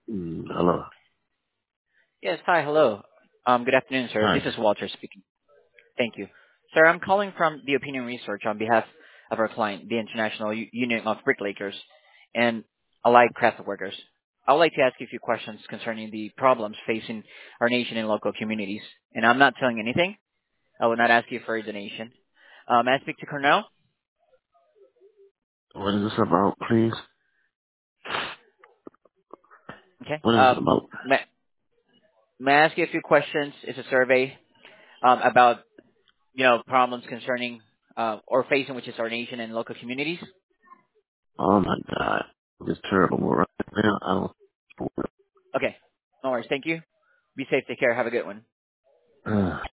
Hello. Yes. Hi. Hello. Good afternoon, sir. Hi. This is Walter speaking. Thank you. Sir, I'm calling from the Opinion Research on behalf of our client, the International Union of Bricklayers and Allied Craft Workers. I would like to ask you a few questions concerning the problems facing our nation and local communities. And I'm not telling anything. I will not ask you for a donation. May I speak to Cornell? What is this about, please? Okay. What is this about? May I ask you a few questions? It's a survey about, problems concerning or facing, which is our nation and local communities. Oh my god. It's terrible right now. I Okay. No worries. Thank you. Be safe. Take care. Have a good one. don't